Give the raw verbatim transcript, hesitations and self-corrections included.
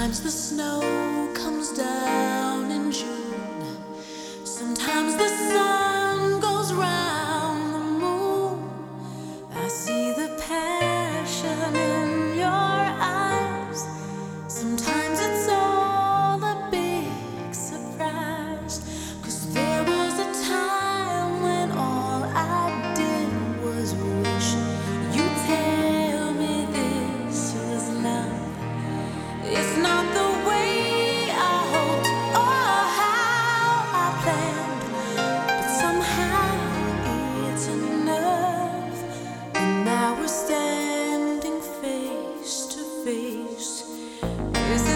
Sometimes the snow comes down in June. Sometimes the sun goes round the moon. I see the passion in your eyes. Sometimes it's all a big surprise. 'Cause there was a time when all I did was wish you'd tell me this was love. It's not the way I hoped or how I planned, but somehow it's enough. And now we're standing face to face. Is